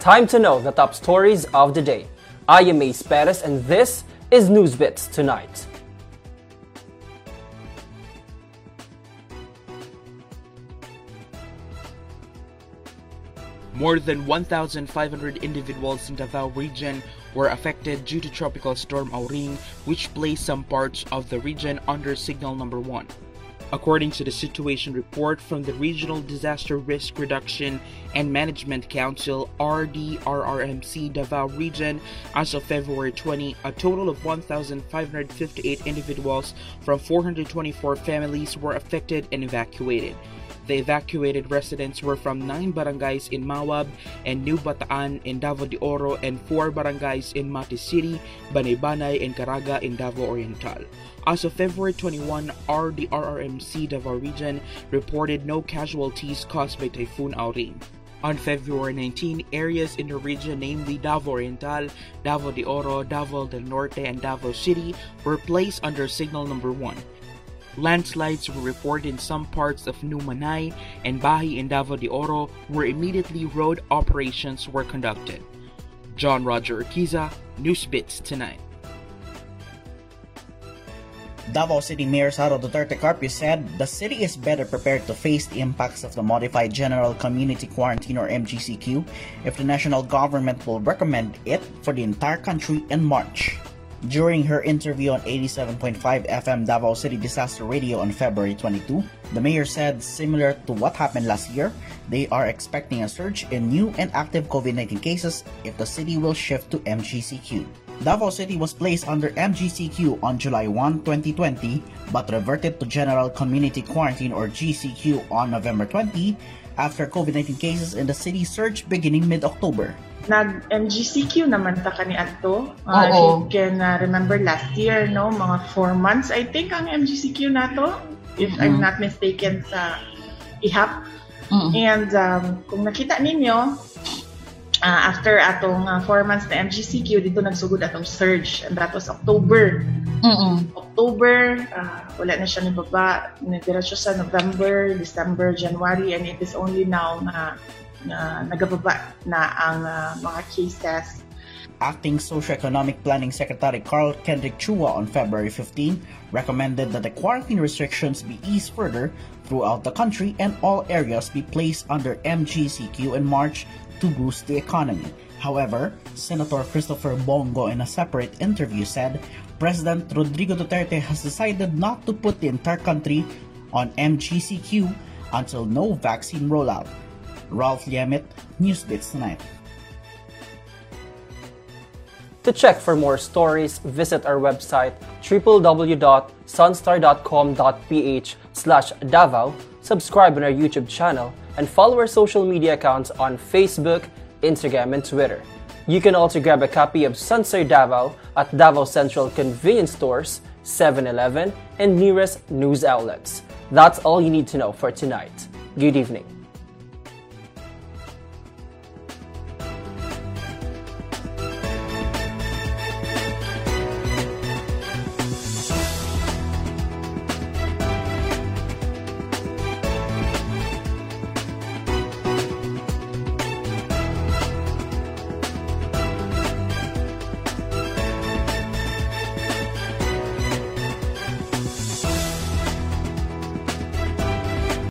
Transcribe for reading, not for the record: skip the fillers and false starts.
Time to know the top stories of the day. I am Ace Perez and this is Newsbits Tonight. More than 1,500 individuals in Davao region were affected due to Tropical Storm Auring, which placed some parts of the region under Signal Number 1. According to the situation report from the Regional Disaster Risk Reduction and Management Council RDRRMC Davao Region, as of February 20, a total of 1,558 individuals from 424 families were affected and evacuated. The evacuated residents were from 9 barangays in Mawab and New Bataan in Davao de Oro and 4 barangays in Mati City, Banay-Banay, and Caraga in Davao Oriental. As of February 21, RDRRMC Davao Region reported no casualties caused by Typhoon Auring. On February 19, areas in the region, namely Davao Oriental, Davao de Oro, Davao del Norte, and Davao City, were placed under Signal Number 1. Landslides were reported in some parts of Numanay and Bahi in Davao de Oro, where immediately road operations were conducted. John Roger Urquiza, Newsbits Tonight. Davao City Mayor Saro Duterte Carpio said the city is better prepared to face the impacts of the Modified General Community Quarantine or MGCQ if the national government will recommend it for the entire country in March. During her interview on 87.5 FM Davao City Disaster Radio on February 22, the mayor said similar to what happened last year, they are expecting a surge in new and active COVID-19 cases if the city will shift to MGCQ. Davao City was placed under MGCQ on July 1, 2020, but reverted to General Community Quarantine or GCQ on November 20 after COVID-19 cases in the city surged beginning mid-October. Nag-MGCQ naman ta kani adto. If you can remember last year, no, mga 4 months I think ang MGCQ nato, if I'm not mistaken sa IHAP. And kung nakita ninyo, after atong 4 months na MGCQ, dito nagsugod atong surge, and that was October. October, wala na siya nibaba, nagdiretso sa November, December, January, and it is only now na nagababa na ang mga cases. Acting Socioeconomic Planning Secretary Carl Kendrick Chua on February 15 recommended that the quarantine restrictions be eased further throughout the country and all areas be placed under MGCQ in March to boost the economy. However, Senator Christopher Bongo in a separate interview said President Rodrigo Duterte has decided not to put the entire country on MGCQ until no vaccine rollout. Ralph Liamit, Newsbits Tonight. To check for more stories, visit our website www.sunstar.com.ph/Davao, subscribe on our YouTube channel, and follow our social media accounts on Facebook, Instagram, and Twitter. You can also grab a copy of Sunstar Davao at Davao Central Convenience Stores, 7-Eleven, and nearest news outlets. That's all you need to know for tonight. Good evening.